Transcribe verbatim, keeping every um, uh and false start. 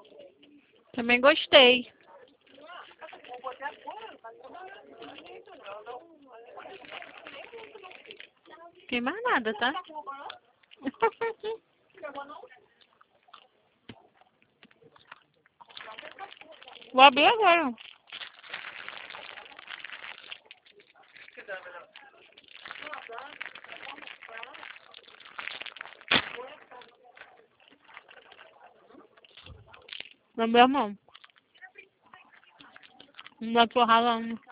Também gostei. Tem mais nada, tá? Vou abrir agora. Na minha mão. Não tô ralando.